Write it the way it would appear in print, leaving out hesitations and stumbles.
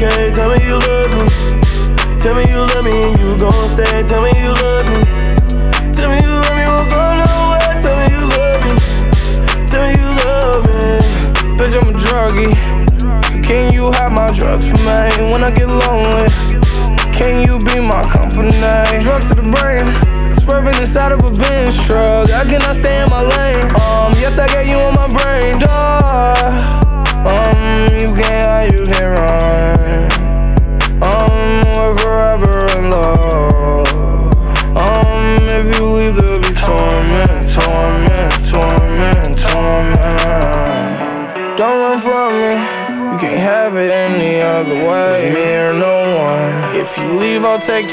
okay. Tell me you love me. Tell me you love me and you gon' stay. Tell me you love me. Tell me you love me, won't go nowhere. Tell me you love me. Tell me you love me. Bitch, I'm a druggie. So can you have my drugs for me when I get lonely? Can you be my company? Drugs to the brain, swerving inside of a Benz truck. I cannot stay in my lane. Yes, I got you on my brain, dog. You can't run. We're forever in love. If you leave, there'll be torment. Don't run from me. You can't have it any other way. It's me or no one. If you leave, I'll take